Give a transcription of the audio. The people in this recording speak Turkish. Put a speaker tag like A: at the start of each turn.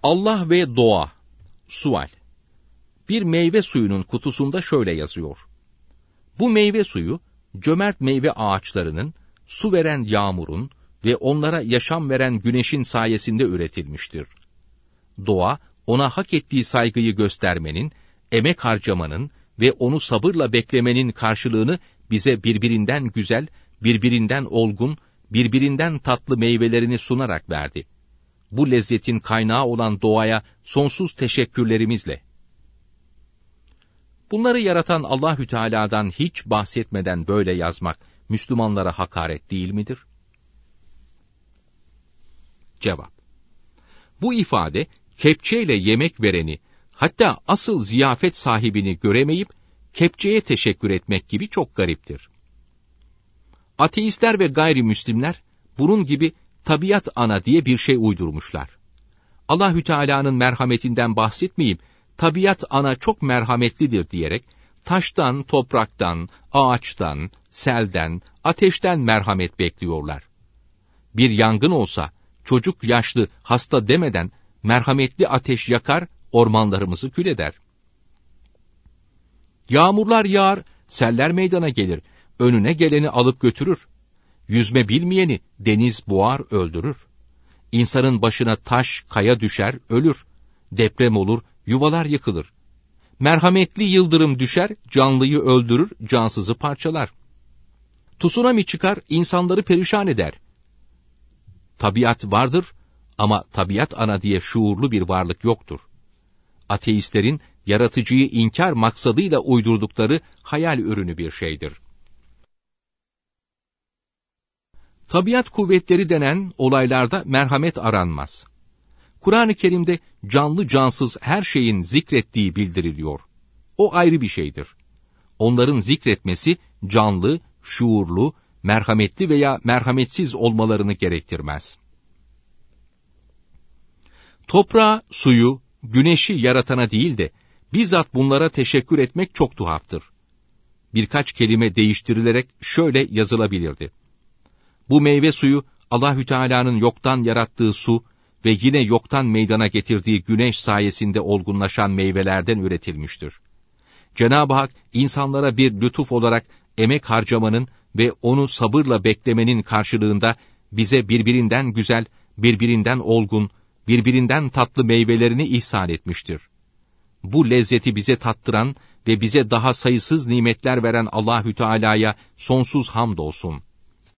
A: Allah ve doğa. Sual. Bir meyve suyunun kutusunda şöyle yazıyor: bu meyve suyu, cömert meyve ağaçlarının, su veren yağmurun ve onlara yaşam veren güneşin sayesinde üretilmiştir. Doğa, ona hak ettiği saygıyı göstermenin, emek harcamanın ve onu sabırla beklemenin karşılığını bize birbirinden güzel, birbirinden olgun, birbirinden tatlı meyvelerini sunarak verdi. Bu lezzetin kaynağı olan doğaya sonsuz teşekkürlerimizle. Bunları yaratan Allahü Teala'dan hiç bahsetmeden böyle yazmak Müslümanlara hakaret değil midir? Cevap. Bu ifade kepçeyle yemek vereni, hatta asıl ziyafet sahibini göremeyip kepçeye teşekkür etmek gibi çok gariptir. Ateistler ve gayrimüslimler bunun gibi tabiat ana diye bir şey uydurmuşlar. Allahü Teala'nın merhametinden bahsetmeyip tabiat ana çok merhametlidir diyerek taştan, topraktan, ağaçtan, selden, ateşten merhamet bekliyorlar. Bir yangın olsa çocuk, yaşlı, hasta demeden merhametli ateş yakar, ormanlarımızı kül eder. Yağmurlar yağar, seller meydana gelir, önüne geleni alıp götürür. Yüzme bilmeyeni deniz boğar, öldürür. İnsanın başına taş, kaya düşer, ölür. Deprem olur, yuvalar yıkılır. Merhametli yıldırım düşer, canlıyı öldürür, cansızı parçalar. Tsunami çıkar, insanları perişan eder. Tabiat vardır ama tabiat ana diye şuurlu bir varlık yoktur. Ateistlerin yaratıcıyı inkar maksadıyla uydurdukları hayal ürünü bir şeydir. Tabiat kuvvetleri denen olaylarda merhamet aranmaz. Kur'an-ı Kerim'de canlı cansız her şeyin zikrettiği bildiriliyor. O ayrı bir şeydir. Onların zikretmesi canlı, şuurlu, merhametli veya merhametsiz olmalarını gerektirmez. Toprağı, suyu, güneşi yaratana değil de bizzat bunlara teşekkür etmek çok tuhaftır. Birkaç kelime değiştirilerek şöyle yazılabilirdi: bu meyve suyu Allahü Teala'nın yoktan yarattığı su ve yine yoktan meydana getirdiği güneş sayesinde olgunlaşan meyvelerden üretilmiştir. Cenab-ı Hak insanlara bir lütuf olarak emek harcamanın ve onu sabırla beklemenin karşılığında bize birbirinden güzel, birbirinden olgun, birbirinden tatlı meyvelerini ihsan etmiştir. Bu lezzeti bize tattıran ve bize daha sayısız nimetler veren Allahü Teala'ya sonsuz hamdolsun.